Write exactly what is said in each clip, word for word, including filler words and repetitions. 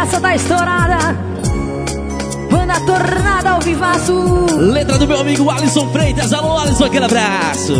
essa tá estourada. Banda Tornada ao vivaço. Letra do meu amigo Alisson Freitas. Alô, Alisson, aquele abraço.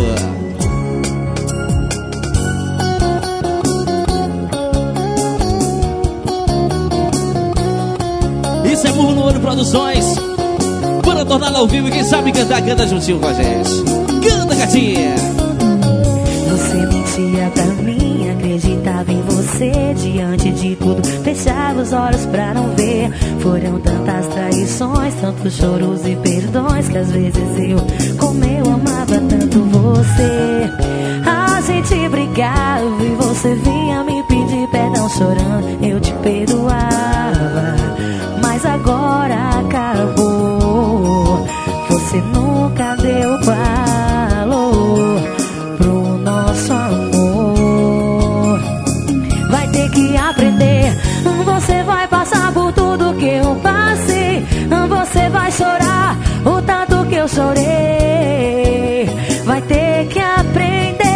Isso é Murro no Olho Produções. Banda Tornada ao vivo. Quem sabe cantar, canta juntinho com a gente. Canta, gatinha. Você mentia pra mim, acreditava em você. Diante de tudo, fechava os olhos pra não ver. Foram tantas traições, tantos choros e perdões, que às vezes eu, como eu amava tanto você. A gente brigava e você vinha me pedir perdão chorando. Eu te perdoava, mas agora acabou. Você nunca deu valor pro nosso amor. Vai ter que aprender. Você vai passar por tudo que eu passei. Você vai chorar o tanto que eu chorei. Vai ter que aprender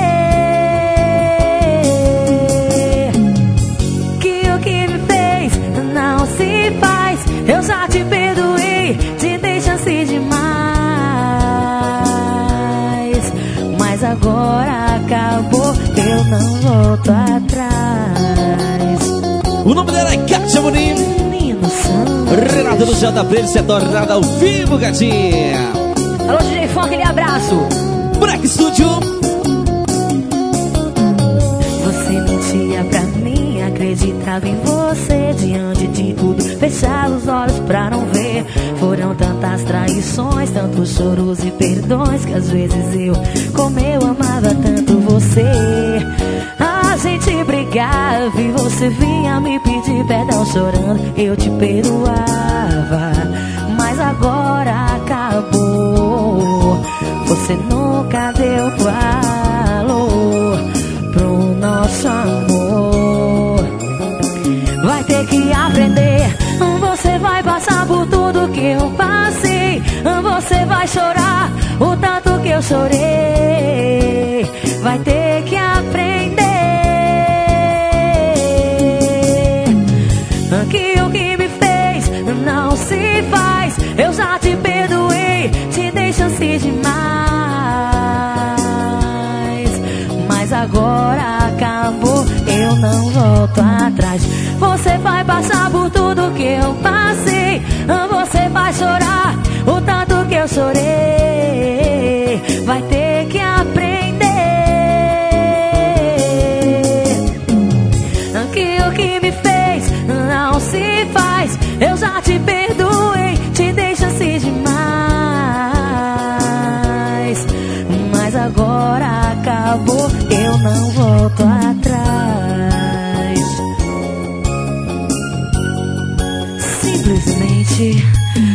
que o que me fez não se faz. Eu já te perdoei, te dei chance demais, mas agora acabou, eu não volto atrás. O nome dela é Kátia Boninho. Renato do J P, se é Tornada ao vivo, gatinha. Alô, D J Fon, aquele abraço. Black Studio. Você mentia pra mim, acreditava em você. Diante de tudo, fechava os olhos pra não ver. Foram tantas traições, tantos choros e perdões, que às vezes eu, como eu amava tanto você. A gente brigava e você vinha me pedir perdão chorando. Eu te perdoava, mas agora acabou. Você nunca deu valor pro nosso amor. Vai ter que aprender. Você vai passar por tudo que eu passei. Você vai chorar o tanto que eu chorei. Vai ter que aprender que o que me fez não se faz. Eu já te perdoei, te dei chance demais, mas agora acabou, eu não volto atrás. Você vai passar por tudo que eu passei. Você vai chorar o tanto que eu chorei. Vai ter que aprender que o que me fez não se faz. Eu já te perdoei, te dei chance demais, mas agora acabou, eu não volto atrás. Simplesmente